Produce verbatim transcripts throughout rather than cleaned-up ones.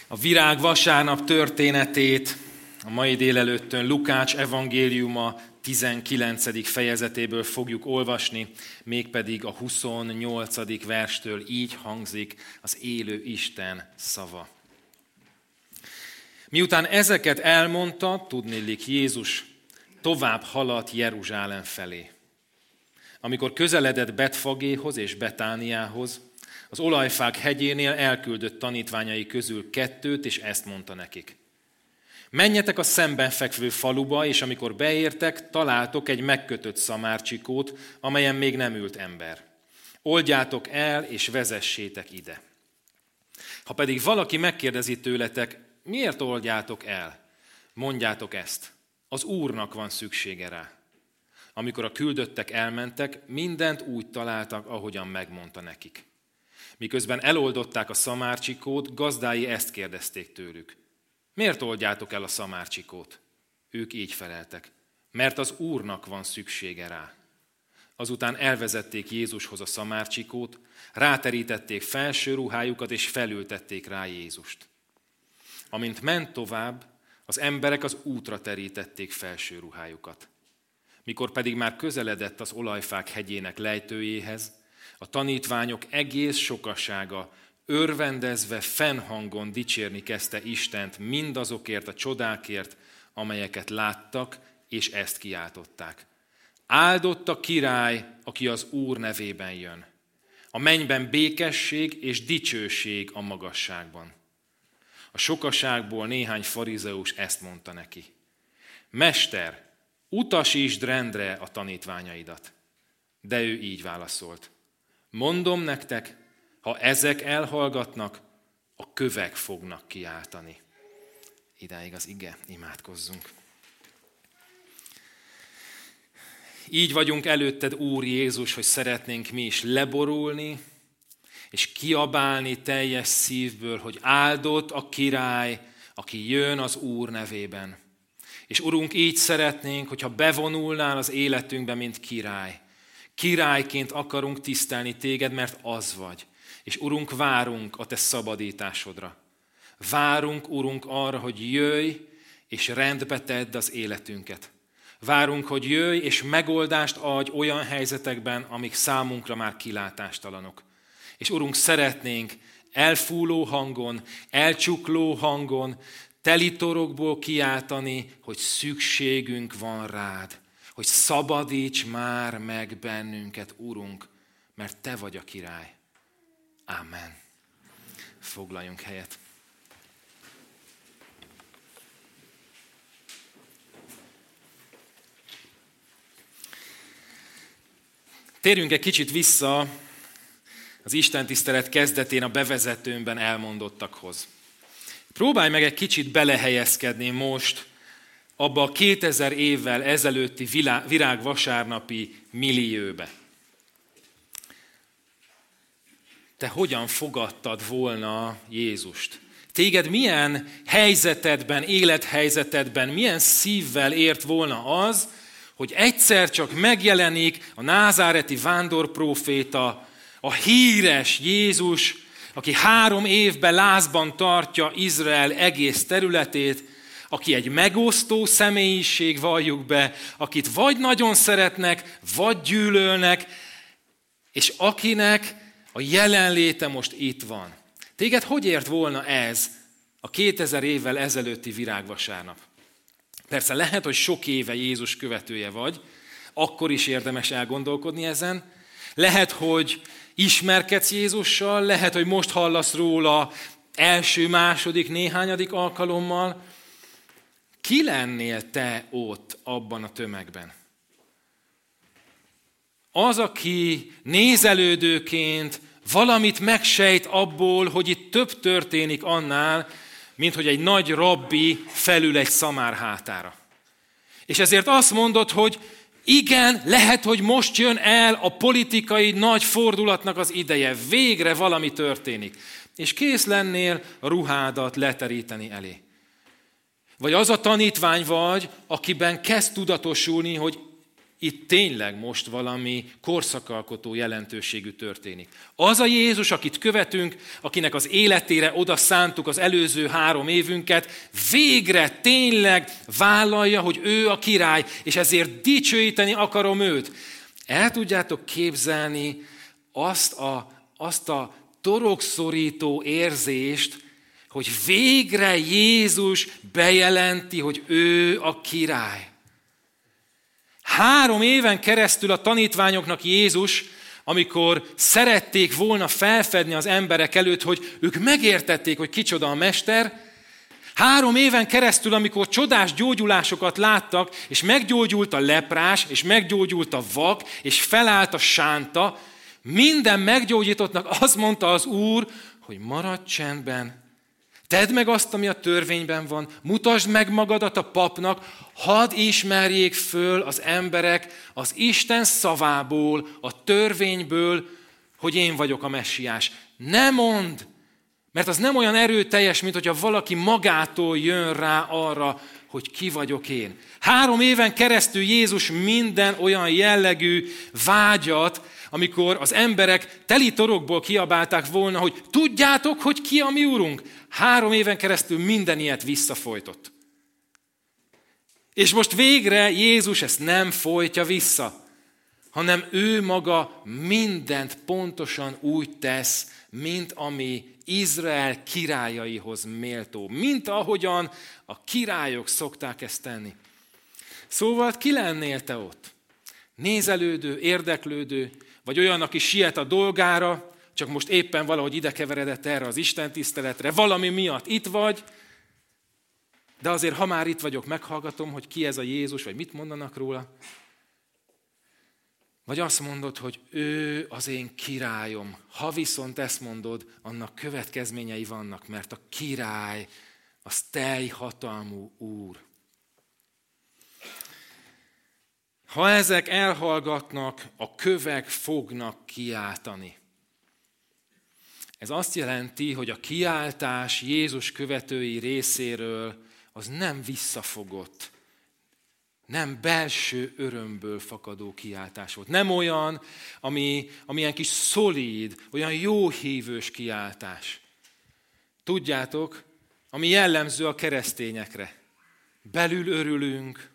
A virág vasárnap történetét a mai délelőttön Lukács evangéliuma tizenkilencedik fejezetéből fogjuk olvasni, mégpedig a huszonnyolcadik verstől így hangzik az élő Isten szava. Miután ezeket elmondta, tudniillik Jézus tovább haladt Jeruzsálem felé. Amikor közeledett Betfagéhoz és Betániához, az olajfák hegyénél elküldött tanítványai közül kettőt, és ezt mondta nekik. Menjetek a szemben fekvő faluba, és amikor beértek, találtok egy megkötött szamárcsikót, amelyen még nem ült ember. Oldjátok el, és vezessétek ide. Ha pedig valaki megkérdezi tőletek, miért oldjátok el? Mondjátok ezt, az Úrnak van szüksége rá. Amikor a küldöttek elmentek, mindent úgy találtak, ahogyan megmondta nekik. Miközben eloldották a szamárcsikót, gazdái ezt kérdezték tőlük. Miért oldjátok el a szamárcsikót? Ők így feleltek. Mert az Úrnak van szüksége rá. Azután elvezették Jézushoz a szamárcsikót, ráterítették felső ruhájukat, és felültették rá Jézust. Amint ment tovább, az emberek az útra terítették felső ruhájukat. Mikor pedig már közeledett az olajfák hegyének lejtőjéhez, a tanítványok egész sokasága örvendezve fennhangon dicsérni kezdte Istent mindazokért a csodákért, amelyeket láttak, és ezt kiáltották. Áldott a király, aki az Úr nevében jön. A mennyben békesség és dicsőség a magasságban. A sokaságból néhány farizeus ezt mondta neki. Mester, utasítsd rendre a tanítványaidat. De ő így válaszolt. Mondom nektek, ha ezek elhallgatnak, a kövek fognak kiáltani. Idáig az ige, imádkozzunk. Így vagyunk előtted, Úr Jézus, hogy szeretnénk mi is leborulni, és kiabálni teljes szívből, hogy áldott a király, aki jön az Úr nevében. És Urunk, így szeretnénk, hogyha bevonulnál az életünkbe, mint király. Királyként akarunk tisztelni téged, mert az vagy. És Urunk, várunk a te szabadításodra. Várunk, Urunk, arra, hogy jöjj, és rendbe tedd az életünket. Várunk, hogy jöjj, és megoldást adj olyan helyzetekben, amik számunkra már kilátástalanok. És Urunk, szeretnénk elfúló hangon, elcsukló hangon, telitorokból kiáltani, hogy szükségünk van rád. Hogy szabadíts már meg bennünket, Urunk, mert te vagy a király. Ámen. Foglaljunk helyet. Térjünk egy kicsit vissza az istentisztelet kezdetén a bevezetőmben elmondottakhoz. Próbálj meg egy kicsit belehelyezkedni most abba a kétezer évvel ezelőtti virágvasárnapi millióbe. Te hogyan fogadtad volna Jézust? Téged milyen helyzetedben, élethelyzetedben, milyen szívvel ért volna az, hogy egyszer csak megjelenik a názáreti vándorpróféta, a híres Jézus, aki három évben lázban tartja Izrael egész területét, aki egy megosztó személyiség, valljuk be, akit vagy nagyon szeretnek, vagy gyűlölnek, és akinek a jelenléte most itt van. Téged hogy ért volna ez a kétezer évvel ezelőtti virágvasárnap? Persze lehet, hogy sok éve Jézus követője vagy, akkor is érdemes elgondolkodni ezen. Lehet, hogy ismerkedsz Jézussal, lehet, hogy most hallasz róla első, második, néhányadik alkalommal. Ki lennél te ott abban a tömegben? Az, aki nézelődőként valamit megsejt abból, hogy itt több történik annál, mint hogy egy nagy rabbi felül egy szamár hátára. És ezért azt mondod, hogy igen, lehet, hogy most jön el a politikai nagy fordulatnak az ideje. Végre valami történik. És kész lennél a ruhádat leteríteni elé. Vagy az a tanítvány vagy, akiben kezd tudatosulni, hogy itt tényleg most valami korszakalkotó jelentőségű történik. Az a Jézus, akit követünk, akinek az életére oda szántuk az előző három évünket, végre tényleg vállalja, hogy ő a király, és ezért dicsőíteni akarom őt. El tudjátok képzelni azt a, azt a torokszorító érzést, hogy végre Jézus bejelenti, hogy ő a király. Három éven keresztül a tanítványoknak Jézus, amikor szerették volna felfedni az emberek előtt, hogy ők megértették, hogy kicsoda a mester, három éven keresztül, amikor csodás gyógyulásokat láttak, és meggyógyult a leprás, és meggyógyult a vak, és felállt a sánta, minden meggyógyítottnak azt mondta az Úr, hogy maradj csendben, tedd meg azt, ami a törvényben van, mutasd meg magadat a papnak, hadd ismerjék föl az emberek az Isten szavából, a törvényből, hogy én vagyok a messiás. Ne mondd, mert az nem olyan erőteljes, mint hogyha valaki magától jön rá arra, hogy ki vagyok én. Három éven keresztül Jézus minden olyan jellegű vágyat, amikor az emberek teli torokból kiabálták volna, hogy tudjátok, hogy ki a mi úrunk. Három éven keresztül minden ilyet visszafolytott. És most végre Jézus ezt nem folytja vissza, hanem ő maga mindent pontosan úgy tesz, mint ami Izrael királyaihoz méltó. Mint ahogyan a királyok szokták ezt tenni. Szóval ki lennél te ott? Nézelődő, érdeklődő, vagy olyan, aki siet a dolgára, csak most éppen valahogy ide keveredett erre az istentiszteletre, valami miatt itt vagy, de azért, ha már itt vagyok, meghallgatom, hogy ki ez a Jézus, vagy mit mondanak róla. Vagy azt mondod, hogy ő az én királyom. Ha viszont ezt mondod, annak következményei vannak, mert a király az teljhatalmú úr. Ha ezek elhallgatnak, a kövek fognak kiáltani. Ez azt jelenti, hogy a kiáltás Jézus követői részéről az nem visszafogott, nem belső örömből fakadó kiáltás volt. Nem olyan, ami, ami ilyen kis szolíd, olyan jóhívős kiáltás. Tudjátok, ami jellemző a keresztényekre. Belül örülünk,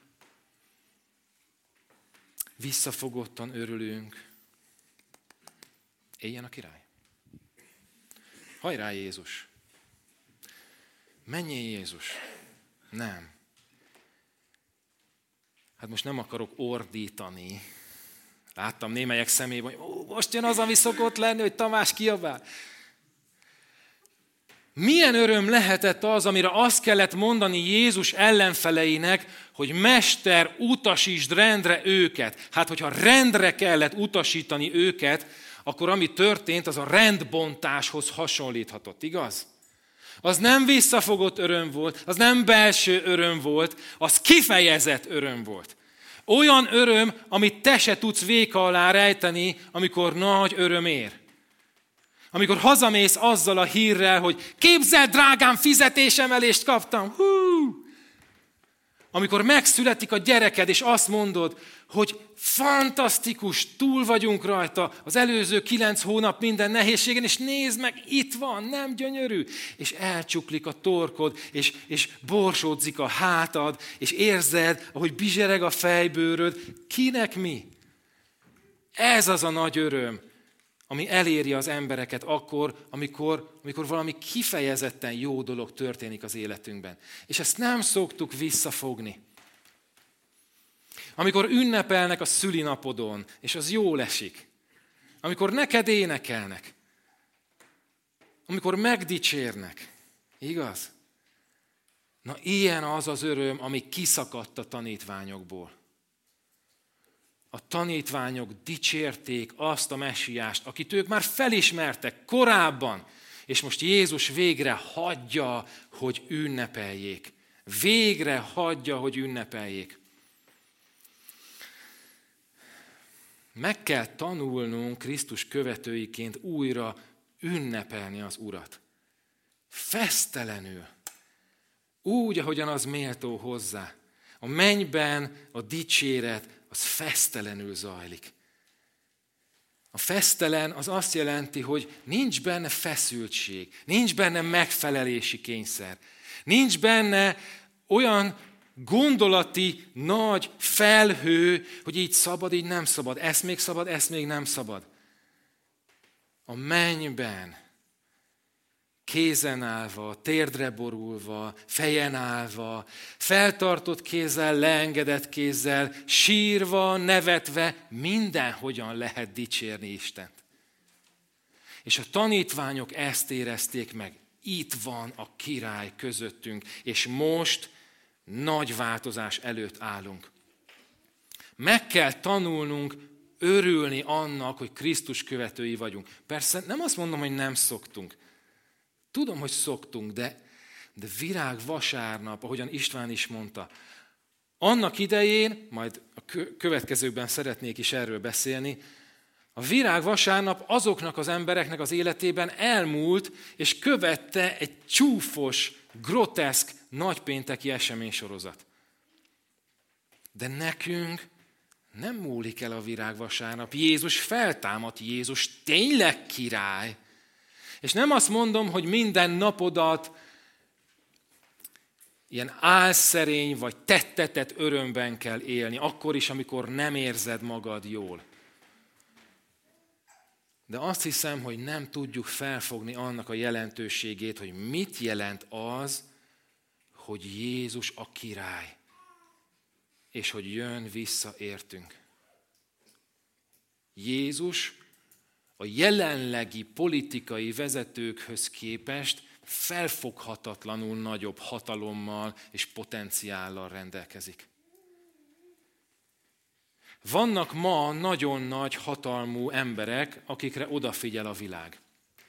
visszafogottan örülünk. Éljen a király. Hajrá Jézus! Menjél Jézus! Nem. Hát most nem akarok ordítani. Láttam némelyek szemében, hogy most jön az, ami szokott lenni, hogy Tamás kiabál. Milyen öröm lehetett az, amire azt kellett mondani Jézus ellenfeleinek, hogy Mester, utasítsd rendre őket. Hát, hogyha rendre kellett utasítani őket, akkor ami történt, az a rendbontáshoz hasonlíthatott, igaz? Az nem visszafogott öröm volt, az nem belső öröm volt, az kifejezett öröm volt. Olyan öröm, amit te se tudsz véka alá rejteni, amikor nagy öröm ér. Amikor hazamész azzal a hírrel, hogy képzeld, drágám, fizetésemelést kaptam. Hú! Amikor megszületik a gyereked, és azt mondod, hogy fantasztikus, túl vagyunk rajta az előző kilenc hónap minden nehézségen, és nézd meg, itt van, nem gyönyörű? És elcsuklik a torkod, és, és borsódzik a hátad, és érzed, ahogy bizsereg a fejbőröd. Kinek mi? Ez az a nagy öröm, ami eléri az embereket akkor, amikor, amikor valami kifejezetten jó dolog történik az életünkben. És ezt nem szoktuk visszafogni. Amikor ünnepelnek a szülinapodon, és az jól esik. Amikor neked énekelnek. Amikor megdicsérnek. Igaz? Na ilyen az az öröm, ami kiszakadt a tanítványokból. A tanítványok dicsérték azt a messiást, akit ők már felismertek korábban, és most Jézus végre hagyja, hogy ünnepeljék. Végre hagyja, hogy ünnepeljék. Meg kell tanulnunk Krisztus követőiként újra ünnepelni az Urat. Fesztelenül. Úgy, ahogyan az méltó hozzá. A mennyben a dicséret az fesztelenül zajlik. A fesztelen az azt jelenti, hogy nincs benne feszültség, nincs benne megfelelési kényszer, nincs benne olyan gondolati nagy felhő, hogy így szabad, így nem szabad, ezt még szabad, ezt még nem szabad. A mennyben, kézen állva, térdre borulva, fejen állva, feltartott kézzel, leengedett kézzel, sírva, nevetve, mindenhogyan lehet dicsérni Istent. És a tanítványok ezt érezték meg. Itt van a király közöttünk, és most nagy változás előtt állunk. Meg kell tanulnunk örülni annak, hogy Krisztus követői vagyunk. Persze nem azt mondom, hogy nem szoktunk. Tudom, hogy szoktunk, de, de virág vasárnap, ahogyan István is mondta, annak idején, majd a következőkben szeretnék is erről beszélni, a virág vasárnap azoknak az embereknek az életében elmúlt, és követte egy csúfos, groteszk, nagypénteki eseménysorozat. De nekünk nem múlik el a virág vasárnap. Jézus feltámadt, Jézus tényleg király. És nem azt mondom, hogy minden napodat ilyen álszerény vagy tettetett örömben kell élni, akkor is, amikor nem érzed magad jól. De azt hiszem, hogy nem tudjuk felfogni annak a jelentőségét, hogy mit jelent az, hogy Jézus a király, és hogy jön vissza értünk. Jézus a jelenlegi politikai vezetőkhöz képest felfoghatatlanul nagyobb hatalommal és potenciállal rendelkezik. Vannak ma nagyon nagy hatalmú emberek, akikre odafigyel a világ.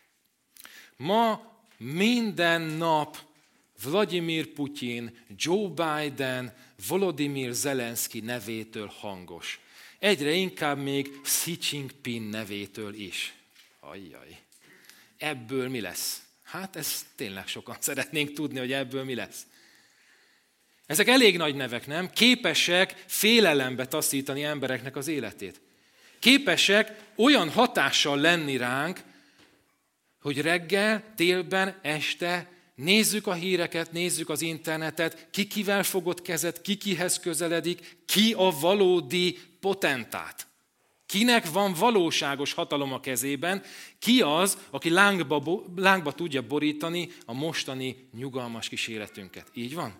Ma minden nap Vladimir Putyin, Joe Biden, Volodymyr Zelenszky nevétől hangos. Egyre inkább még Xi Jinping nevétől is. Ajjaj. Ebből mi lesz? Hát ezt tényleg sokan szeretnénk tudni, hogy ebből mi lesz. Ezek elég nagy nevek, nem? Képesek félelembe taszítani embereknek az életét. Képesek olyan hatással lenni ránk, hogy reggel, délben, este nézzük a híreket, nézzük az internetet, ki kivel fogott kezet, ki kihez közeledik, ki a valódi potentát. Kinek van valóságos hatalom a kezében, ki az, aki lángba, lángba tudja borítani a mostani nyugalmas kis életünket. Így van?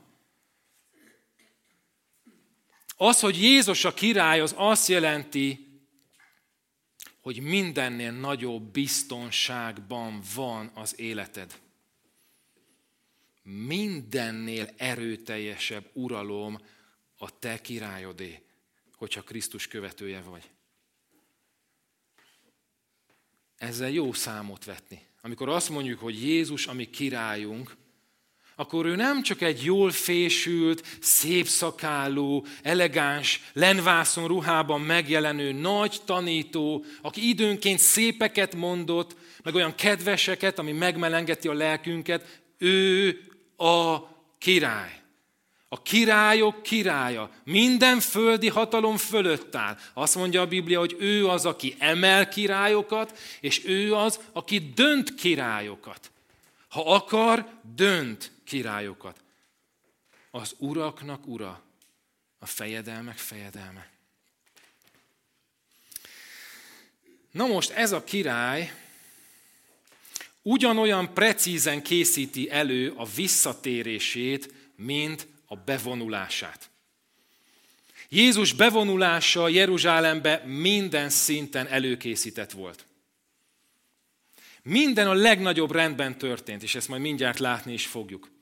Az, hogy Jézus a király, az azt jelenti, hogy mindennél nagyobb biztonságban van az életed. Mindennél erőteljesebb uralom a te királyodé, hogyha Krisztus követője vagy. Ezzel jó számot vetni. Amikor azt mondjuk, hogy Jézus a mi királyunk, akkor ő nem csak egy jól fésült, szép szakálú, elegáns, lenvászon ruhában megjelenő nagy tanító, aki időnként szépeket mondott, meg olyan kedveseket, ami megmelengeti a lelkünket, ő a király. A királyok királya. Minden földi hatalom fölött áll. Azt mondja a Biblia, hogy ő az, aki emel királyokat, és ő az, aki dönt királyokat. Ha akar, dönt királyokat. Az uraknak ura, a fejedelmek fejedelme. Na most ez a király ugyanolyan precízen készíti elő a visszatérését, mint a bevonulását. Jézus bevonulása Jeruzsálembe minden szinten előkészített volt. Minden a legnagyobb rendben történt, és ezt majd mindjárt látni is fogjuk.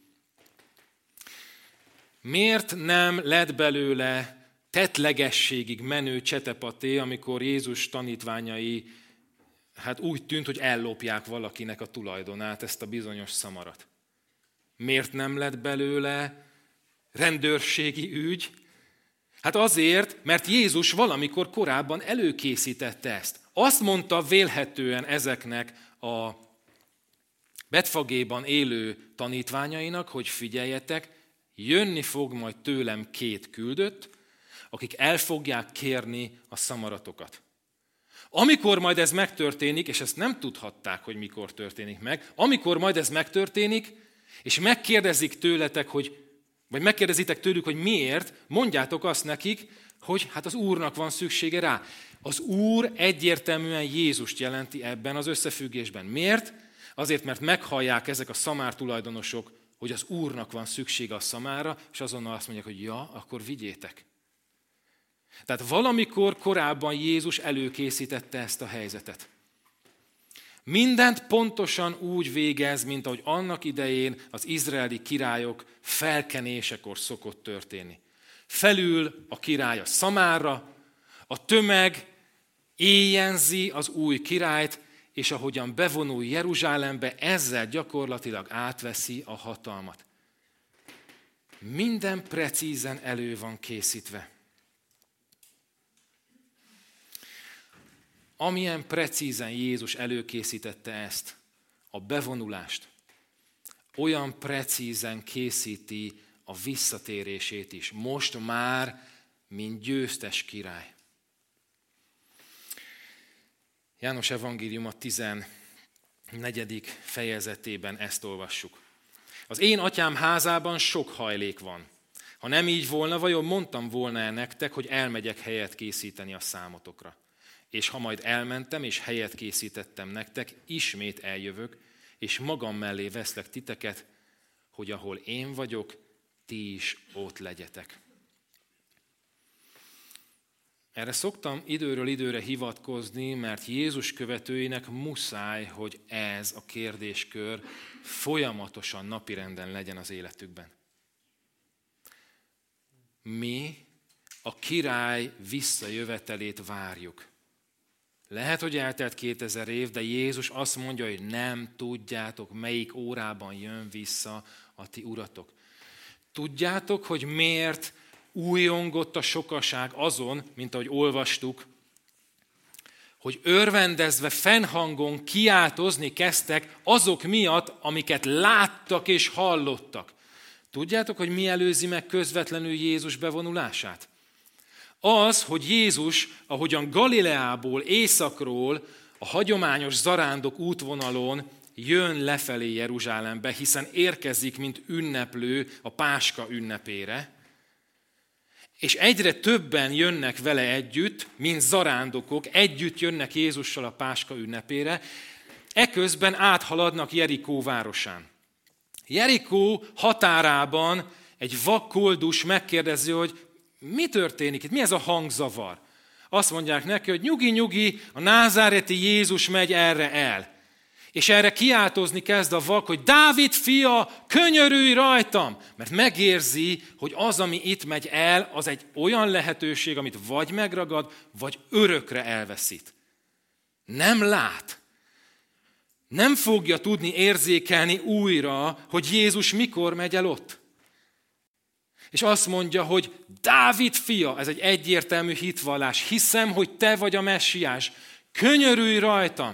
Miért nem lett belőle tettlegességig menő csetepaté, amikor Jézus tanítványai hát úgy tűnt, hogy ellopják valakinek a tulajdonát, ezt a bizonyos szamarat? Miért nem lett belőle rendőrségi ügy? Hát azért, mert Jézus valamikor korábban előkészítette ezt. Azt mondta vélhetően ezeknek a Betfagéban élő tanítványainak, hogy figyeljetek, jönni fog majd tőlem két küldött, akik el fogják kérni a szamaratokat. Amikor majd ez megtörténik, és ezt nem tudhatták, hogy mikor történik meg, amikor majd ez megtörténik, és megkérdezik tőletek, hogy, vagy megkérdezitek tőlük, hogy miért, mondjátok azt nekik, hogy hát az Úrnak van szüksége rá. Az Úr egyértelműen Jézust jelenti ebben az összefüggésben. Miért? Azért, mert meghallják ezek a szamár tulajdonosok, hogy az Úrnak van szüksége a szamára, és azonnal azt mondják, hogy ja, akkor vigyétek. Tehát valamikor korábban Jézus előkészítette ezt a helyzetet. Mindent pontosan úgy végez, mint ahogy annak idején az izraeli királyok felkenésekor szokott történni. Felül a király a szamára, a tömeg éjjenzi az új királyt, és ahogyan bevonul Jeruzsálembe, ezzel gyakorlatilag átveszi a hatalmat. Minden precízen elő van készítve. Amilyen precízen Jézus előkészítette ezt, a bevonulást, olyan precízen készíti a visszatérését is. Most már, mint győztes király. János evangéliuma tizennegyedik fejezetében ezt olvassuk. Az én atyám házában sok hajlék van. Ha nem így volna, vajon mondtam volna-e nektek, hogy elmegyek helyet készíteni a számotokra. És ha majd elmentem, és helyet készítettem nektek, ismét eljövök, és magam mellé veszlek titeket, hogy ahol én vagyok, ti is ott legyetek. Erre szoktam időről időre hivatkozni, mert Jézus követőinek muszáj, hogy ez a kérdéskör folyamatosan napirenden legyen az életükben. Mi a király visszajövetelét várjuk. Lehet, hogy eltelt kétezer év, de Jézus azt mondja, hogy nem tudjátok, melyik órában jön vissza a ti uratok. Tudjátok, hogy miért újongott a sokaság azon, mint ahogy olvastuk, hogy örvendezve fennhangon kiáltozni kezdtek azok miatt, amiket láttak és hallottak. Tudjátok, hogy mi előzi meg közvetlenül Jézus bevonulását? Az, hogy Jézus, ahogyan Galileából, északról, a hagyományos zarándok útvonalon jön lefelé Jeruzsálembe, hiszen érkezik, mint ünneplő a Páska ünnepére, és egyre többen jönnek vele együtt, mint zarándokok, együtt jönnek Jézussal a Páska ünnepére, eközben áthaladnak Jerikó városán. Jerikó határában egy vak koldus megkérdezi, hogy mi történik itt, mi ez a hangzavar? Azt mondják neki, hogy nyugi, nyugi, a názáreti Jézus megy erre el. És erre kiáltozni kezd a vak, hogy Dávid fia, könyörülj rajtam! Mert megérzi, hogy az, ami itt megy el, az egy olyan lehetőség, amit vagy megragad, vagy örökre elveszít. Nem lát. Nem fogja tudni érzékelni újra, hogy Jézus mikor megy el ott. És azt mondja, hogy Dávid fia, ez egy egyértelmű hitvallás, hiszem, hogy te vagy a messiás, könyörülj rajtam!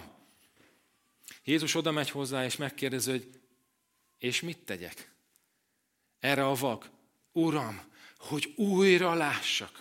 Jézus oda megy hozzá, és megkérdezi, hogy és mit tegyek? Erre a vak, Uram, hogy újra lássak.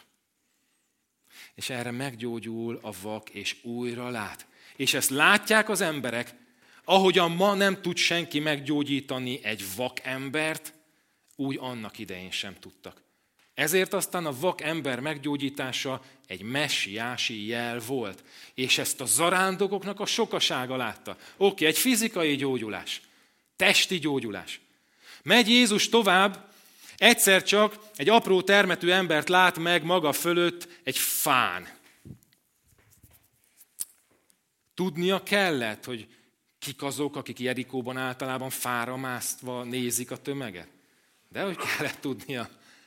És erre meggyógyul a vak, és újra lát. És ezt látják az emberek, ahogyan ma nem tud senki meggyógyítani egy vak embert, úgy annak idején sem tudtak. Ezért aztán a vak ember meggyógyítása egy messiási jel volt. És ezt a zarándokoknak a sokasága látta. Oké, egy fizikai gyógyulás, testi gyógyulás. Megy Jézus tovább, egyszer csak egy apró termetű embert lát meg maga fölött egy fán. Tudnia kellett, hogy kik azok, akik Jerikóban általában fára mászva nézik a tömeget. De hogy kellett tudnia.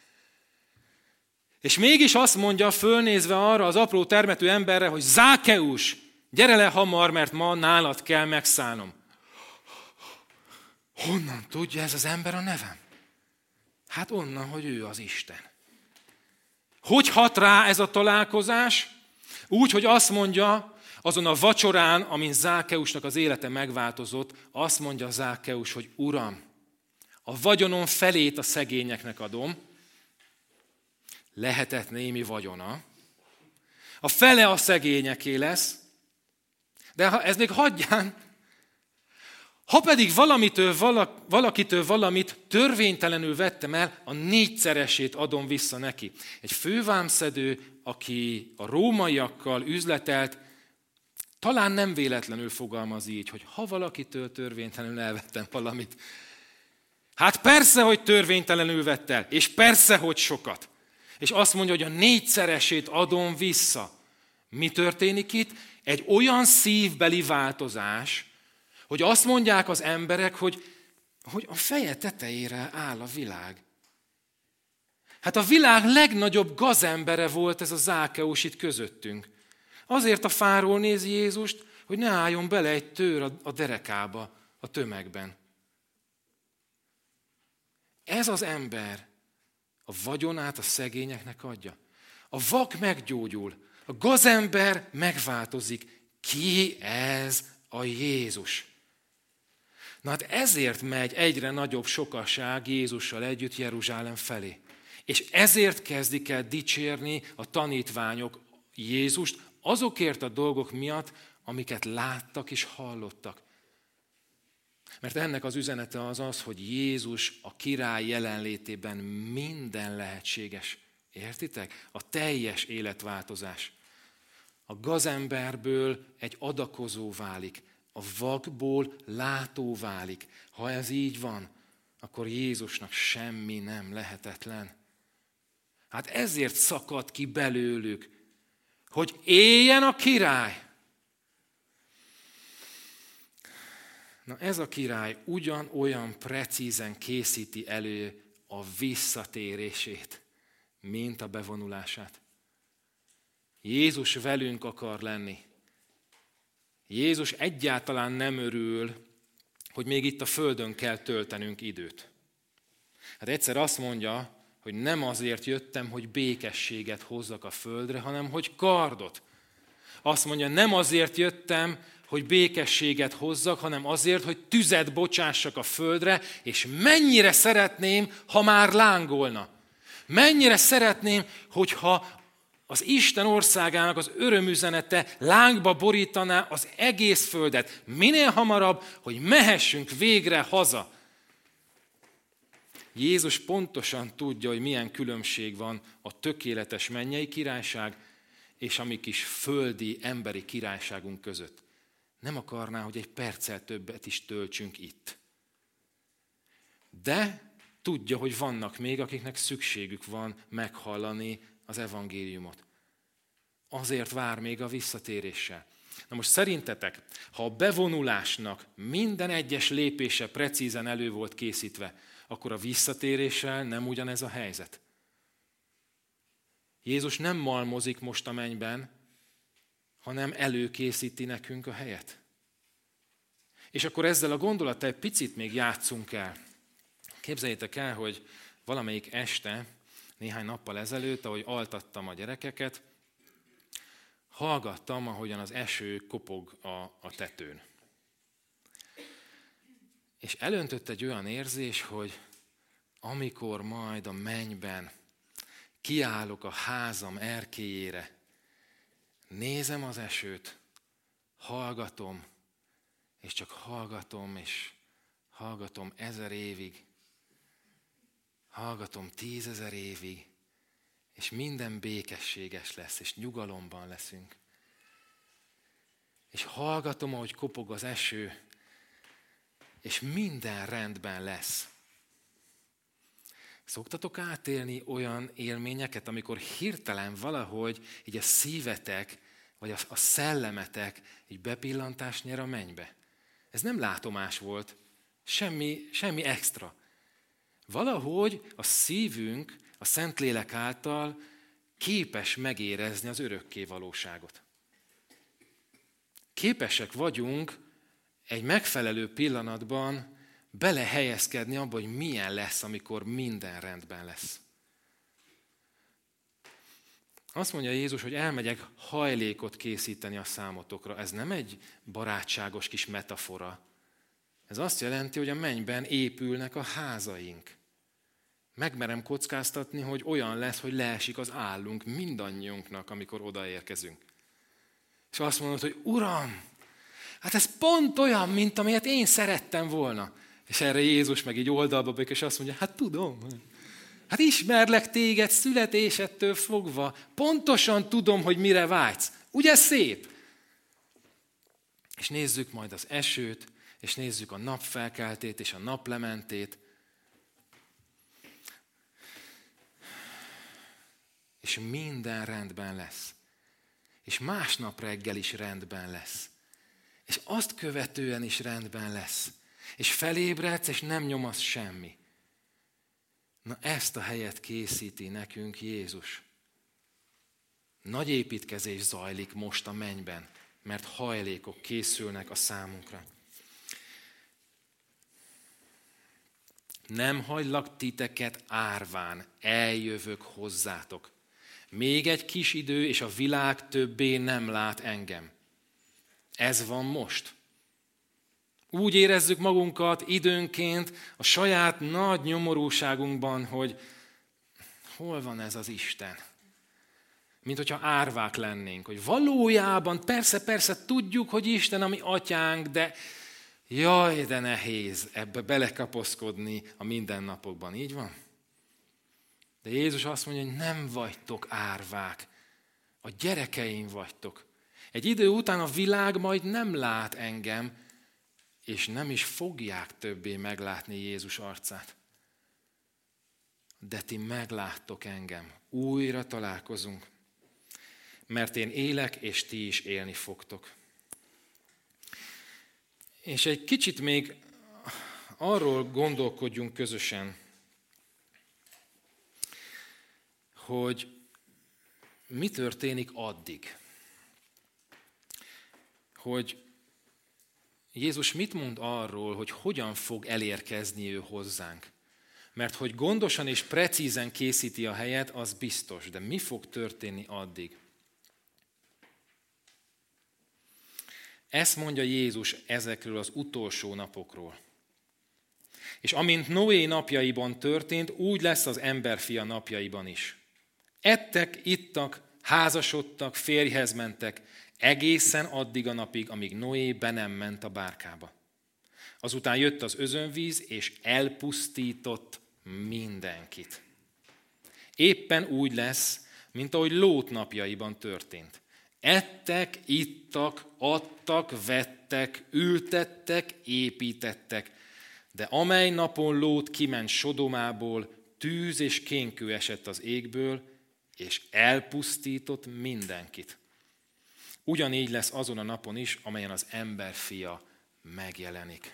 És mégis azt mondja, fölnézve arra az apró termetű emberre, hogy Zákeus, gyere le hamar, mert ma nálad kell megszállnom. Honnan tudja ez az ember a nevem? Hát onnan, hogy ő az Isten. Hogy hat rá ez a találkozás? Úgy, hogy azt mondja, azon a vacsorán, amin Zákeusnak az élete megváltozott, azt mondja Zákeus, hogy Uram, A vagyonom felét a szegényeknek adom, lehetett némi vagyona, a fele a szegényeké lesz, de ha ez még hagyján, ha pedig valamitől, valakitől valamit törvénytelenül vettem el, a négyszeresét adom vissza neki. Egy fővámszedő, aki a rómaiakkal üzletelt, talán nem véletlenül fogalmaz így, hogy ha valakitől törvénytelenül elvettem valamit. Hát persze, hogy törvénytelenül vett el, és persze, hogy sokat. És azt mondja, hogy a négyszeresét adom vissza. Mi történik itt? Egy olyan szívbeli változás, hogy azt mondják az emberek, hogy, hogy a feje tetejére áll a világ. Hát a világ legnagyobb gazembere volt ez a Zákeus itt közöttünk. Azért a fáraó nézi Jézust, hogy ne álljon bele egy tőr a derekába a tömegben. Ez az ember a vagyonát a szegényeknek adja. A vak meggyógyul, a gazember megváltozik. Ki ez a Jézus? Na hát ezért megy egyre nagyobb sokaság Jézussal együtt Jeruzsálem felé. És ezért kezdik el dicsérni a tanítványok Jézust azokért a dolgok miatt, amiket láttak és hallottak. Mert ennek az üzenete az az, hogy Jézus a király jelenlétében minden lehetséges. Értitek? A teljes életváltozás. A gazemberből egy adakozó válik. A vakból látó válik. Ha ez így van, akkor Jézusnak semmi nem lehetetlen. Hát ezért szakad ki belőlük, hogy éljen a király. Na ez a király ugyanolyan precízen készíti elő a visszatérését, mint a bevonulását. Jézus velünk akar lenni. Jézus egyáltalán nem örül, hogy még itt a földön kell töltenünk időt. Hát egyszer azt mondja, hogy nem azért jöttem, hogy békességet hozzak a földre, hanem hogy kardot. Azt mondja, nem azért jöttem, hogy békességet hozzak, hanem azért, hogy tüzet bocsássak a földre, és mennyire szeretném, ha már lángolna. Mennyire szeretném, hogyha az Isten országának az örömüzenete lángba borítaná az egész földet. Minél hamarabb, hogy mehessünk végre haza. Jézus pontosan tudja, hogy milyen különbség van a tökéletes mennyei királyság és a mi kis földi, emberi királyságunk között. Nem akarná, hogy egy perccel többet is töltsünk itt. De tudja, hogy vannak még, akiknek szükségük van meghallani az evangéliumot. Azért vár még a visszatéréssel. Na most szerintetek, ha a bevonulásnak minden egyes lépése precízen elő volt készítve, akkor a visszatéréssel nem ugyanez a helyzet. Jézus nem malmozik most a mennyben, hanem előkészíti nekünk a helyet. És akkor ezzel a gondolattal egy picit még játszunk el. Képzeljétek el, hogy valamelyik este, néhány nappal ezelőtt, ahogy altattam a gyerekeket, hallgattam, ahogyan az eső kopog a, a tetőn. És elöntött egy olyan érzés, hogy amikor majd a mennyben kiállok a házam erkélyére, nézem az esőt, hallgatom, és csak hallgatom, és hallgatom ezer évig, hallgatom tízezer évig, és minden békességes lesz, és nyugalomban leszünk. És hallgatom, ahogy kopog az eső, és minden rendben lesz. Szoktatok átélni olyan élményeket, amikor hirtelen valahogy így a szívetek, vagy a, a szellemetek így bepillantást nyer a mennybe? Ez nem látomás volt, semmi, semmi extra. Valahogy a szívünk a Szentlélek által képes megérezni az örökké valóságot. Képesek vagyunk egy megfelelő pillanatban belehelyezkedni abba, hogy milyen lesz, amikor minden rendben lesz. Azt mondja Jézus, hogy elmegyek hajlékot készíteni a számotokra. Ez nem egy barátságos kis metafora. Ez azt jelenti, hogy a mennyben épülnek a házaink. Megmerem kockáztatni, hogy olyan lesz, hogy leesik az állunk mindannyiunknak, amikor odaérkezünk. És azt mondod, hogy Uram, hát ez pont olyan, mint amilyet én szerettem volna. És erre Jézus meg így oldalba bők, és azt mondja, hát tudom. Hát ismerlek téged születésedtől fogva. Pontosan tudom, hogy mire vágysz. Ugye szép? És nézzük majd az esőt, és nézzük a napfelkeltét és a naplementét. És minden rendben lesz. És másnap reggel is rendben lesz. És azt követően is rendben lesz. És felébredsz, és nem nyomasz semmi. Na ezt a helyet készíti nekünk Jézus. Nagy építkezés zajlik most a mennyben, mert hajlékok készülnek a számunkra. Nem hagylak titeket árván, eljövök hozzátok. Még egy kis idő, és a világ többé nem lát engem. Ez van most. Úgy érezzük magunkat időnként a saját nagy nyomorúságunkban, hogy hol van ez az Isten? Mint hogyha árvák lennénk, hogy valójában persze, persze tudjuk, hogy Isten a mi atyánk, de jaj, de nehéz ebbe belekapaszkodni a mindennapokban. Így van? De Jézus azt mondja, hogy nem vagytok árvák, a gyerekeim vagytok. Egy idő után a világ majd nem lát engem, és nem is fogják többé meglátni Jézus arcát. De ti megláttok engem, újra találkozunk, mert én élek, és ti is élni fogtok. És egy kicsit még arról gondolkodjunk közösen, hogy mi történik addig. Hogy Jézus mit mond arról, hogy hogyan fog elérkezni ő hozzánk. Mert hogy gondosan és precízen készíti a helyet, az biztos. De mi fog történni addig? Ezt mondja Jézus ezekről az utolsó napokról. És amint Noé napjaiban történt, úgy lesz az emberfia napjaiban is. Ettek, ittak, házasodtak, férjhez mentek, egészen addig a napig, amíg Noé be nem ment a bárkába. Azután jött az özönvíz, és elpusztított mindenkit. Éppen úgy lesz, mint ahogy Lót napjaiban történt. Ettek, ittak, adtak, vettek, ültettek, építettek, de amely napon Lót kiment Sodomából, tűz és kénkő esett az égből, és elpusztított mindenkit. Ugyanígy lesz azon a napon is, amelyen az emberfia megjelenik.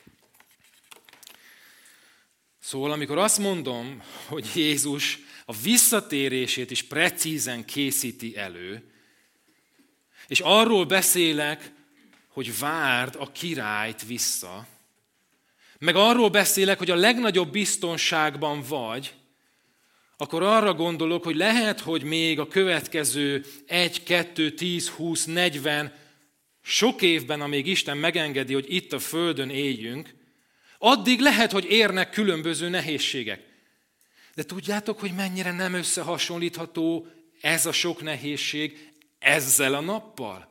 Szóval amikor azt mondom, hogy Jézus a visszatérését is precízen készíti elő, és arról beszélek, hogy várd a királyt vissza, meg arról beszélek, hogy a legnagyobb biztonságban vagy, akkor arra gondolok, hogy lehet, hogy még a következő egy, kettő, tíz, húsz, negyven, sok évben, amíg Isten megengedi, hogy itt a földön éljünk, addig lehet, hogy érnek különböző nehézségek. De tudjátok, hogy mennyire nem összehasonlítható ez a sok nehézség ezzel a nappal?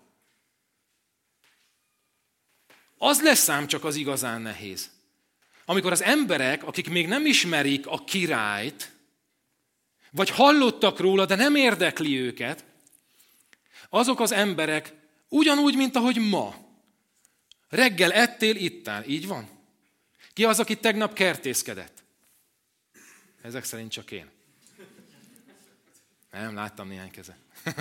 Az lesz ám csak az igazán nehéz. Amikor az emberek, akik még nem ismerik a királyt, vagy hallottak róla, de nem érdekli őket, azok az emberek ugyanúgy, mint ahogy ma. Reggel ettél, ittál, így van? Ki az, aki tegnap kertészkedett? Ezek szerint csak én. Nem, láttam néhány kezet.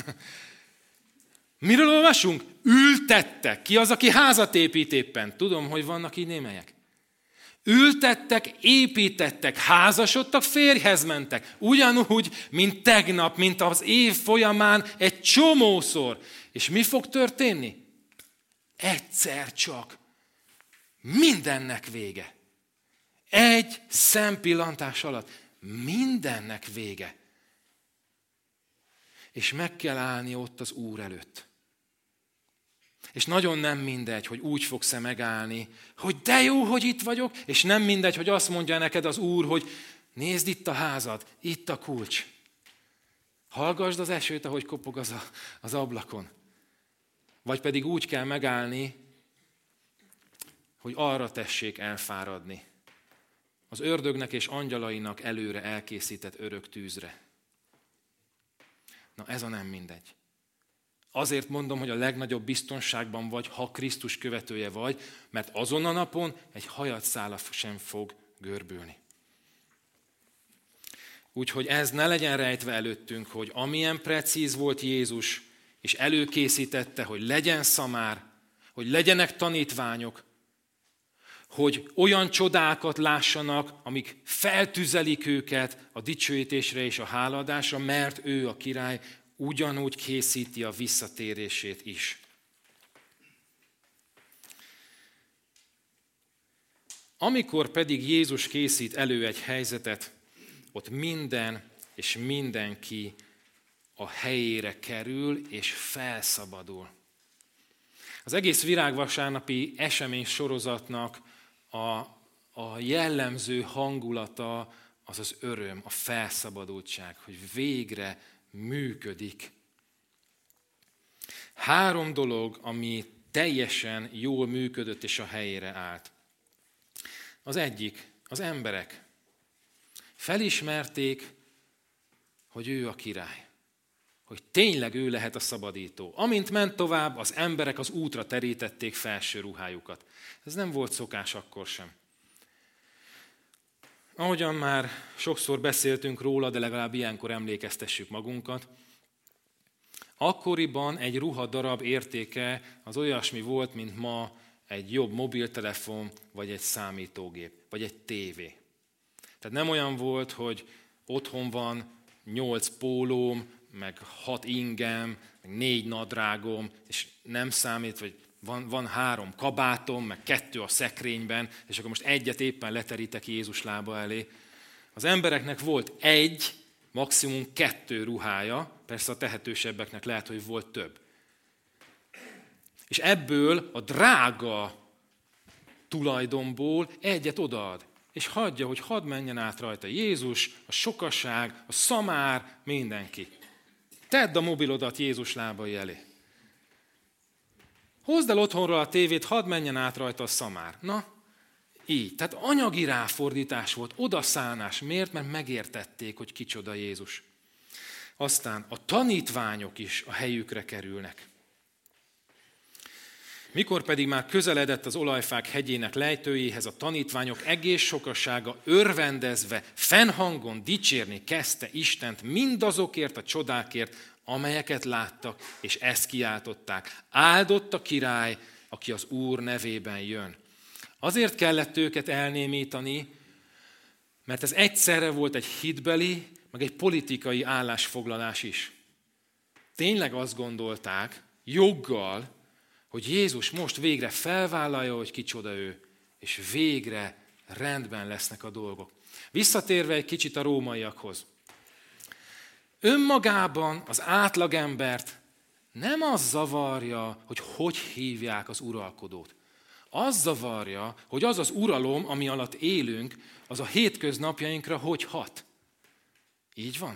Miről olvasunk? Ültettek. Ki az, aki házat épít éppen? Tudom, hogy vannak így némelyek. Ültettek, építettek, házasodtak, férjhez mentek. Ugyanúgy, mint tegnap, mint az év folyamán egy csomószor. És mi fog történni? Egyszer csak. Mindennek vége. Egy szempillantás alatt. Mindennek vége. És meg kell állni ott az Úr előtt. És nagyon nem mindegy, hogy úgy fogsz-e megállni, hogy de jó, hogy itt vagyok, és nem mindegy, hogy azt mondja neked az Úr, hogy nézd itt a házad, itt a kulcs. Hallgasd az esőt, ahogy kopog az, a, az ablakon. Vagy pedig úgy kell megállni, hogy arra tessék elfáradni. Az ördögnek és angyalainak előre elkészített örök tűzre. Na ez a nem mindegy. Azért mondom, hogy a legnagyobb biztonságban vagy, ha Krisztus követője vagy, mert azon a napon egy hajatszála sem fog görbülni. Úgyhogy ez ne legyen rejtve előttünk, hogy amilyen precíz volt Jézus, és előkészítette, hogy legyen szamár, hogy legyenek tanítványok, hogy olyan csodákat lássanak, amik feltüzelik őket a dicsőítésre és a hálaadásra, mert ő a király ugyanúgy készíti a visszatérését is. Amikor pedig Jézus készít elő egy helyzetet, ott minden és mindenki a helyére kerül és felszabadul. Az egész virágvasárnapi esemény sorozatnak a, a jellemző hangulata az az öröm, a felszabadultság, hogy végre működik. Három dolog, ami teljesen jól működött és a helyére állt. Az egyik, az emberek. Felismerték, hogy ő a király. Hogy tényleg ő lehet a szabadító. Amint ment tovább, az emberek az útra terítették felső ruhájukat. Ez nem volt szokás akkor sem. Ahogyan már sokszor beszéltünk róla, de legalább ilyenkor emlékeztessük magunkat, akkoriban egy ruhadarab értéke az olyasmi volt, mint ma egy jobb mobiltelefon, vagy egy számítógép, vagy egy tévé. Tehát nem olyan volt, hogy otthon van nyolc pólóm, meg hat ingem, meg négy nadrágom, és nem számít, vagy van, van három kabátom, meg kettő a szekrényben, és akkor most egyet éppen leterítek Jézus lába elé. Az embereknek volt egy, maximum kettő ruhája, persze a tehetősebbeknek lehet, hogy volt több. És ebből a drága tulajdonból egyet odaad, és hagyja, hogy hadd menjen át rajta Jézus, a sokaság, a szamár, mindenki. Tedd a mobilodat Jézus lábai elé. Hozd el otthonról a tévét, hadd menjen át rajta a szamár. Na, így. Tehát anyagi ráfordítás volt, odaszánás. Miért? Mert megértették, hogy kicsoda Jézus. Aztán a tanítványok is a helyükre kerülnek. Mikor pedig már közeledett az olajfák hegyének lejtőjéhez, a tanítványok egész sokasága örvendezve, fennhangon dicsérni kezdte Istent mindazokért a csodákért, amelyeket láttak, és ezt kiáltották. Áldott a király, aki az Úr nevében jön. Azért kellett őket elnémítani, mert ez egyszerre volt egy hitbeli, meg egy politikai állásfoglalás is. Tényleg azt gondolták, joggal, hogy Jézus most végre felvállalja, hogy kicsoda ő, és végre rendben lesznek a dolgok. Visszatérve egy kicsit a rómaiakhoz. Önmagában az átlagembert nem az zavarja, hogy hogy hívják az uralkodót. Az zavarja, hogy az az uralom, ami alatt élünk, az a hétköznapjainkra hogy hat. Így van?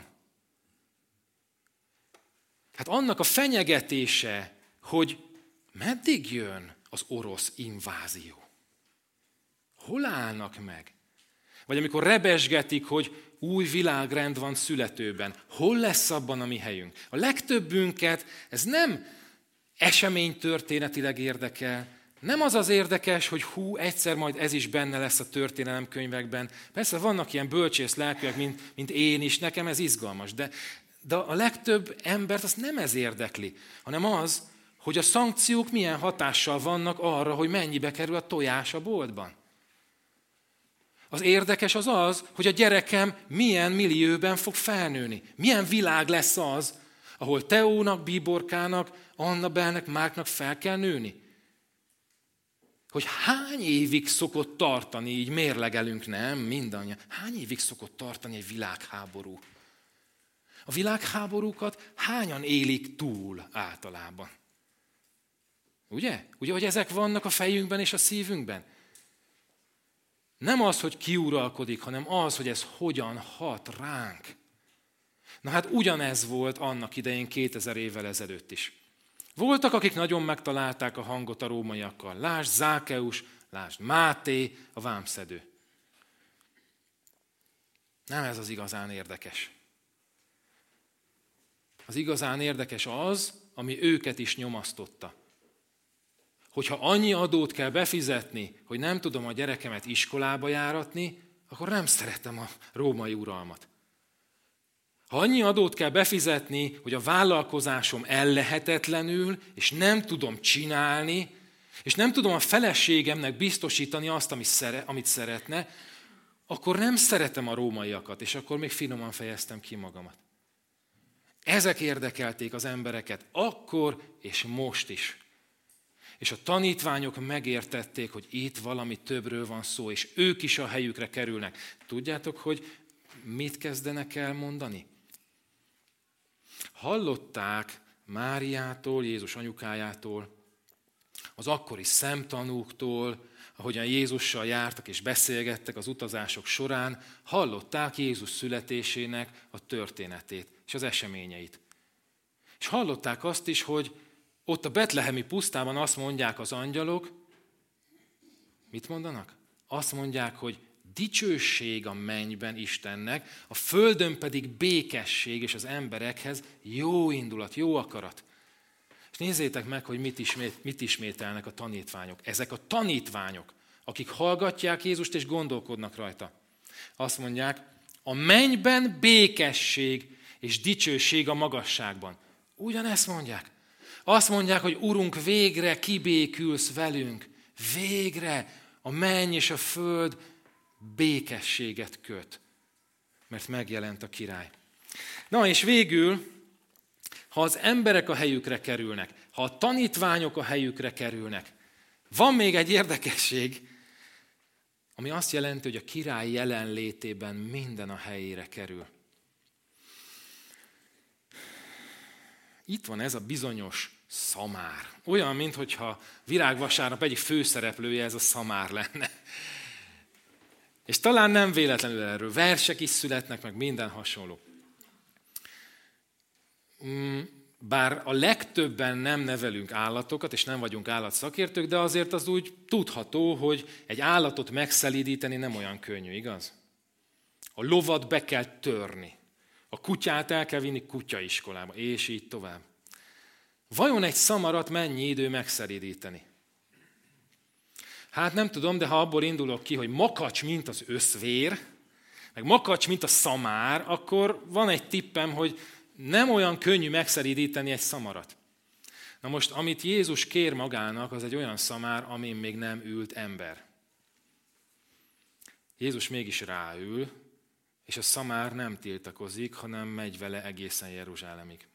Hát annak a fenyegetése, hogy meddig jön az orosz invázió? Hol állnak meg? Vagy amikor rebesgetik, hogy új világrend van születőben, hol lesz abban a mi helyünk? A legtöbbünket ez nem eseménytörténetileg érdekel, nem az az érdekes, hogy hú, egyszer majd ez is benne lesz a történelemkönyvekben. Persze vannak ilyen bölcsész lelkűek, mint, mint én is, nekem ez izgalmas, de, de a legtöbb embert azt nem ez érdekli, hanem az, hogy a szankciók milyen hatással vannak arra, hogy mennyibe kerül a tojás a boltban. Az érdekes az az, hogy a gyerekem milyen millióben fog felnőni. Milyen világ lesz az, ahol Teónak, Bíborkának, Annabelnek, Márknak fel kell nőni. Hogy hány évig szokott tartani, így mérlegelünk, nem, mindannyian. Hány évig szokott tartani egy világháború? A világháborúkat hányan élik túl általában? Ugye? Ugye, hogy ezek vannak a fejünkben és a szívünkben? Nem az, hogy kiuralkodik, hanem az, hogy ez hogyan hat ránk. Na hát ugyanez volt annak idején kétezer évvel ezelőtt is. Voltak, akik nagyon megtalálták a hangot a rómaiakkal. Lásd Zákeus, lásd Máté, a vámszedő. Nem ez az igazán érdekes. Az igazán érdekes az, ami őket is nyomasztotta. Hogyha annyi adót kell befizetni, hogy nem tudom a gyerekemet iskolába járatni, akkor nem szeretem a római uralmat. Ha annyi adót kell befizetni, hogy a vállalkozásom ellehetetlenül, és nem tudom csinálni, és nem tudom a feleségemnek biztosítani azt, amit szeretne, akkor nem szeretem a rómaiakat, és akkor még finoman fejeztem ki magamat. Ezek érdekelték az embereket akkor és most is. És a tanítványok megértették, hogy itt valami többről van szó, és ők is a helyükre kerülnek. Tudjátok, hogy mit kezdenek el mondani? Hallották Máriától, Jézus anyukájától, az akkori szemtanúktól, ahogyan Jézussal jártak és beszélgettek az utazások során, hallották Jézus születésének a történetét és az eseményeit. És hallották azt is, hogy ott a betlehemi pusztában azt mondják az angyalok, mit mondanak? Azt mondják, hogy dicsőség a mennyben Istennek, a földön pedig békesség, és az emberekhez jó indulat, jó akarat. És nézzétek meg, hogy mit, ismét, mit ismételnek a tanítványok. Ezek a tanítványok, akik hallgatják Jézust és gondolkodnak rajta. Azt mondják, a mennyben békesség és dicsőség a magasságban. Ugyanezt mondják. Azt mondják, hogy Urunk, végre kibékülsz velünk. Végre a menny és a föld békességet köt. Mert megjelent a király. Na és végül, ha az emberek a helyükre kerülnek, ha a tanítványok a helyükre kerülnek, van még egy érdekesség, ami azt jelenti, hogy a király jelenlétében minden a helyére kerül. Itt van ez a bizonyos szamár. Olyan, mintha Virágvasárnap egyik főszereplője ez a szamár lenne. És talán nem véletlenül erről versek is születnek, meg minden hasonló. Bár a legtöbben nem nevelünk állatokat, és nem vagyunk állatszakértők, de azért az úgy tudható, hogy egy állatot megszelídíteni nem olyan könnyű, igaz? A lovat be kell törni. A kutyát el kell vinni kutyaiskolába, és így tovább. Vajon egy szamarat mennyi idő megszelídíteni? Hát nem tudom, de ha abból indulok ki, hogy makacs, mint az összvér, meg makacs, mint a szamár, akkor van egy tippem, hogy nem olyan könnyű megszelídíteni egy szamarat. Na most, amit Jézus kér magának, az egy olyan szamár, amin még nem ült ember. Jézus mégis ráül, és a szamár nem tiltakozik, hanem megy vele egészen Jeruzsálemig.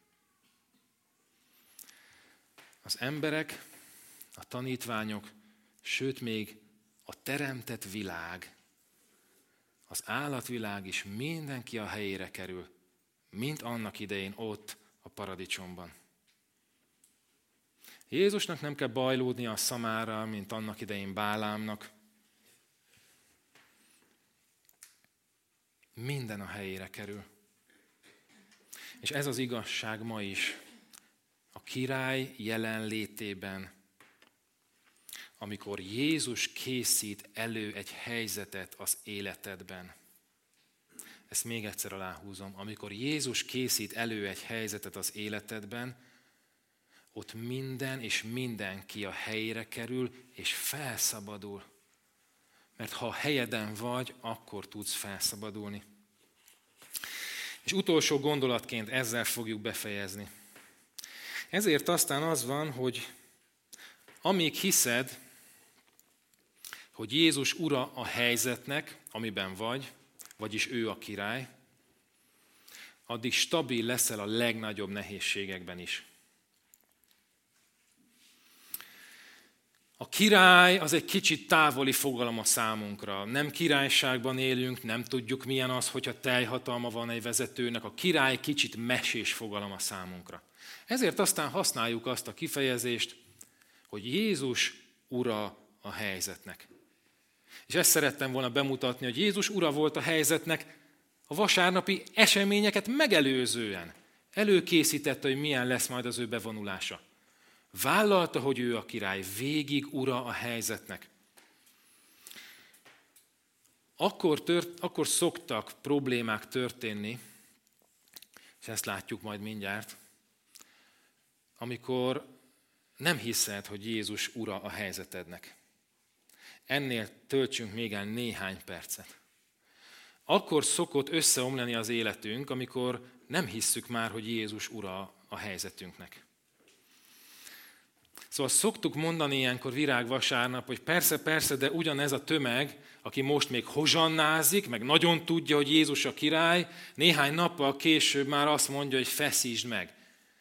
Az emberek, a tanítványok, sőt még a teremtett világ, az állatvilág is mindenki a helyére kerül, mint annak idején ott a paradicsomban. Jézusnak nem kell bajlódnia a szamárral, mint annak idején Bálámnak. Minden a helyére kerül. És ez az igazság ma is. A király jelenlétében, amikor Jézus készít elő egy helyzetet az életedben. Ezt még egyszer aláhúzom. Amikor Jézus készít elő egy helyzetet az életedben, ott minden és mindenki a helyére kerül, és felszabadul. Mert ha a helyeden vagy, akkor tudsz felszabadulni. És utolsó gondolatként ezzel fogjuk befejezni. Ezért aztán az van, hogy amíg hiszed, hogy Jézus ura a helyzetnek, amiben vagy, vagyis ő a király, addig stabil leszel a legnagyobb nehézségekben is. A király az egy kicsit távoli fogalom a számunkra. Nem királyságban élünk, nem tudjuk milyen az, hogyha teljhatalma van egy vezetőnek. A király kicsit mesés fogalom a számunkra. Ezért aztán használjuk azt a kifejezést, hogy Jézus ura a helyzetnek. És ezt szerettem volna bemutatni, hogy Jézus ura volt a helyzetnek a vasárnapi eseményeket megelőzően. Előkészítette, hogy milyen lesz majd az ő bevonulása. Vállalta, hogy ő a király, végig ura a helyzetnek. Akkor, tört, akkor szoktak problémák történni, és ezt látjuk majd mindjárt, amikor nem hiszed, hogy Jézus ura a helyzetednek. Ennél töltsünk még el néhány percet. Akkor szokott összeomlani az életünk, amikor nem hisszük már, hogy Jézus ura a helyzetünknek. Szóval szoktuk mondani ilyenkor virágvasárnap, hogy persze, persze, de ugyanez a tömeg, aki most még hozsannázik, meg nagyon tudja, hogy Jézus a király, néhány nappal később már azt mondja, hogy feszítsd meg.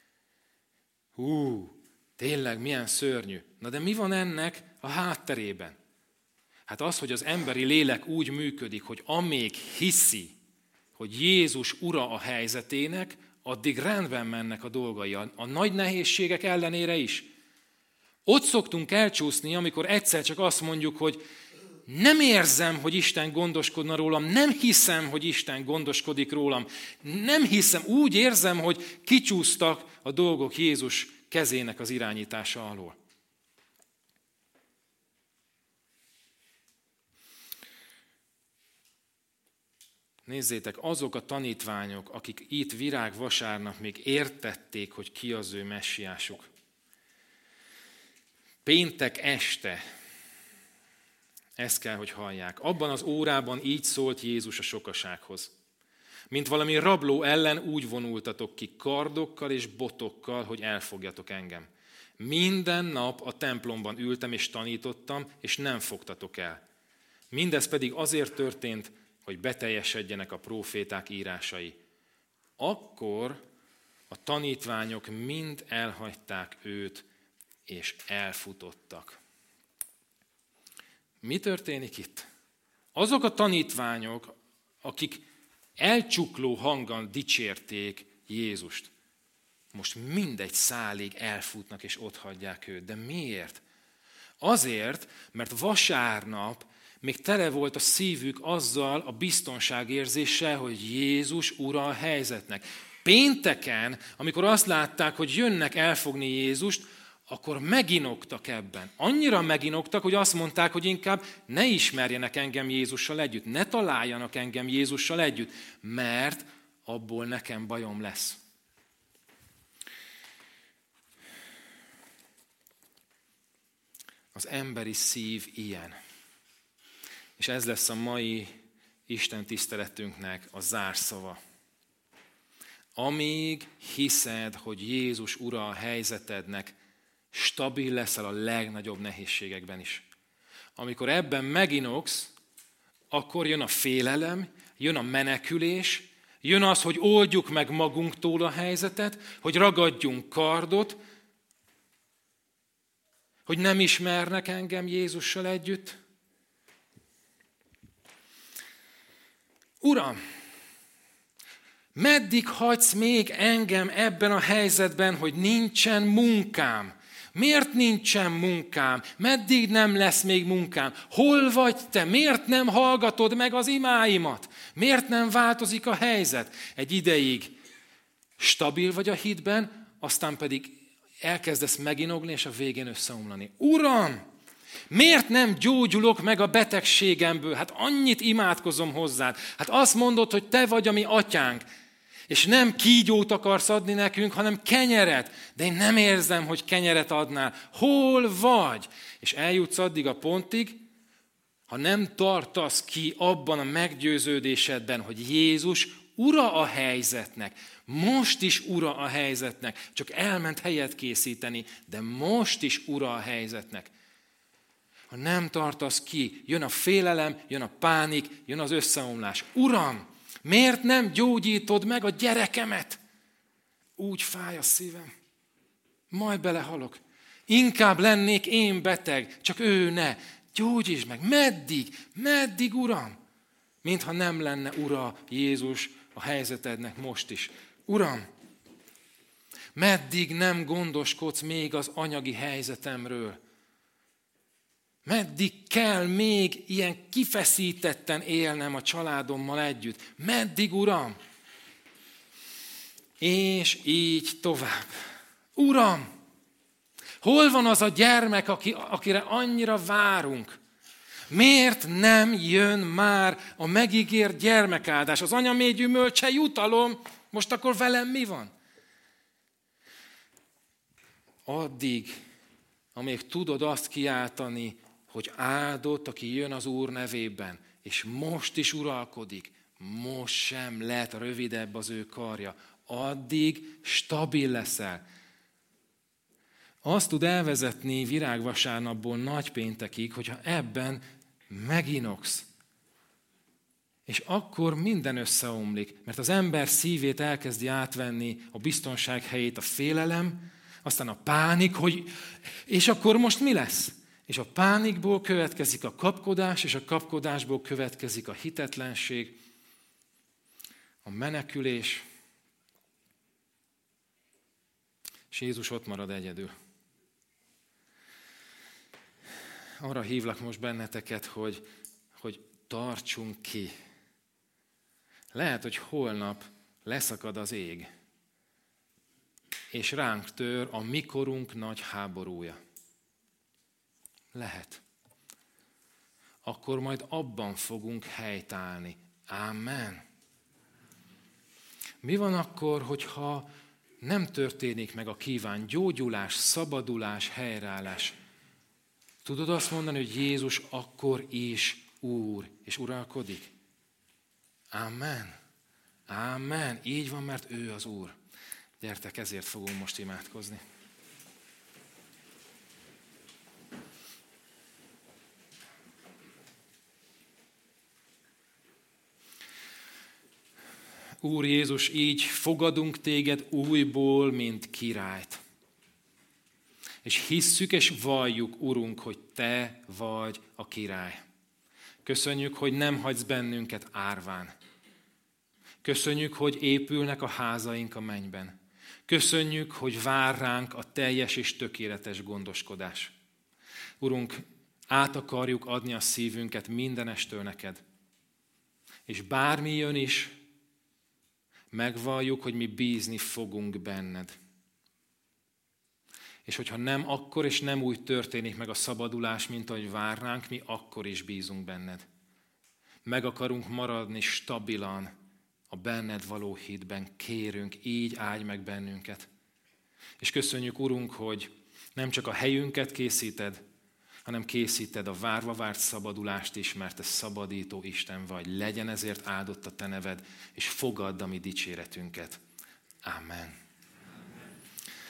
Hú, tényleg milyen szörnyű. Na de mi van ennek a hátterében? Hát az, hogy az emberi lélek úgy működik, hogy amíg hiszi, hogy Jézus ura a helyzetének, addig rendben mennek a dolgai, a, a nagy nehézségek ellenére is. Ott szoktunk elcsúszni, amikor egyszer csak azt mondjuk, hogy nem érzem, hogy Isten gondoskodna rólam, nem hiszem, hogy Isten gondoskodik rólam, nem hiszem, úgy érzem, hogy kicsúsztak a dolgok Jézus kezének az irányítása alól. Nézzétek, azok a tanítványok, akik itt virágvasárnap még értették, hogy ki az ő messiásuk. Péntek este, ezt kell, hogy hallják. Abban az órában így szólt Jézus a sokasághoz. Mint valami rabló ellen úgy vonultatok ki kardokkal és botokkal, hogy elfogjatok engem. Minden nap a templomban ültem és tanítottam, és nem fogtatok el. Mindez pedig azért történt, hogy beteljesedjenek a próféták írásai. Akkor a tanítványok mind elhagyták őt, és elfutottak. Mi történik itt? Azok a tanítványok, akik elcsukló hangon dicsérték Jézust, most mindegy szálig elfutnak és otthagyják őt. De miért? Azért, mert vasárnap még tele volt a szívük azzal a biztonságérzéssel, hogy Jézus ura a helyzetnek. Pénteken, amikor azt látták, hogy jönnek elfogni Jézust, akkor meginoktak ebben. Annyira meginoktak, hogy azt mondták, hogy inkább ne ismerjenek engem Jézussal együtt, ne találjanak engem Jézussal együtt, mert abból nekem bajom lesz. Az emberi szív ilyen. És ez lesz a mai Isten tiszteletünknek a zárszava. Amíg hiszed, hogy Jézus ura a helyzetednek, stabil leszel a legnagyobb nehézségekben is. Amikor ebben meginoksz, akkor jön a félelem, jön a menekülés, jön az, hogy oldjuk meg magunktól a helyzetet, hogy ragadjunk kardot, hogy nem ismernek engem Jézussal együtt. Uram, meddig hagysz még engem ebben a helyzetben, hogy nincsen munkám? Miért nincsen munkám? Meddig nem lesz még munkám? Hol vagy te? Miért nem hallgatod meg az imáimat? Miért nem változik a helyzet? Egy ideig stabil vagy a hitben, aztán pedig elkezdesz meginogni, és a végén összeomlani. Uram, miért nem gyógyulok meg a betegségemből? Hát annyit imádkozom hozzád. Hát azt mondod, hogy te vagy a mi atyánk. És nem kígyót akarsz adni nekünk, hanem kenyeret. De én nem érzem, hogy kenyeret adnál. Hol vagy? És eljutsz addig a pontig, ha nem tartasz ki abban a meggyőződésedben, hogy Jézus ura a helyzetnek. Most is ura a helyzetnek. Csak elment helyet készíteni, de most is ura a helyzetnek. Ha nem tartasz ki, jön a félelem, jön a pánik, jön az összeomlás. Uram, miért nem gyógyítod meg a gyerekemet? Úgy fáj a szívem. Majd belehalok. Inkább lennék én beteg, csak ő ne. Gyógyítsd meg. Meddig? Meddig, Uram? Mintha nem lenne ura Jézus a helyzetednek most is. Uram, Meddig nem gondoskodsz még az anyagi helyzetemről? Meddig kell még ilyen kifeszítetten élnem a családommal együtt? Meddig, Uram? És így tovább. Uram, hol van az a gyermek, aki, akire annyira várunk? Miért nem jön már a megígért gyermekáldás? Az anya mély gyümölcse jutalom, most akkor velem mi van? Addig, amíg tudod azt kiáltani, hogy áldott, aki jön az Úr nevében, és most is uralkodik, most sem lett rövidebb az ő karja, addig stabil leszel. Azt tud elvezetni virágvasárnapból nagypéntekig, hogyha ebben meginogsz. És akkor minden összeomlik, mert az ember szívét elkezdi átvenni a biztonság helyét a félelem, aztán a pánik, hogy és akkor most mi lesz? És a pánikból következik a kapkodás, és a kapkodásból következik a hitetlenség, a menekülés, és Jézus ott marad egyedül. Arra hívlak most benneteket, hogy, hogy tartsunk ki. Lehet, hogy holnap leszakad az ég, és ránk tör a mikorunk nagy háborúja. Lehet. Akkor majd abban fogunk helytállni. Amen. Mi van akkor, hogyha nem történik meg a kívánt gyógyulás, szabadulás, helyreállás? Tudod azt mondani, hogy Jézus akkor is Úr, és uralkodik? Amen. Amen. Így van, mert ő az Úr. Gyertek, ezért fogunk most imádkozni. Úr Jézus, így fogadunk téged újból, mint királyt. És hisszük és valljuk, Urunk, hogy te vagy a király. Köszönjük, hogy nem hagysz bennünket árván. Köszönjük, hogy épülnek a házaink a mennyben. Köszönjük, hogy vár ránk a teljes és tökéletes gondoskodás. Urunk, át akarjuk adni a szívünket mindenestől neked. És bármi jön is, megvalljuk, hogy mi bízni fogunk benned. És hogyha nem akkor és nem úgy történik meg a szabadulás, mint ahogy várnánk, mi akkor is bízunk benned. Meg akarunk maradni stabilan a benned való hitben. Kérünk, így áldj meg bennünket. És köszönjük, Urunk, hogy nem csak a helyünket készíted, hanem készíted a várva várt szabadulást is, mert te szabadító Isten vagy. Legyen ezért áldott a te neved, és fogadd a mi dicséretünket. Amen.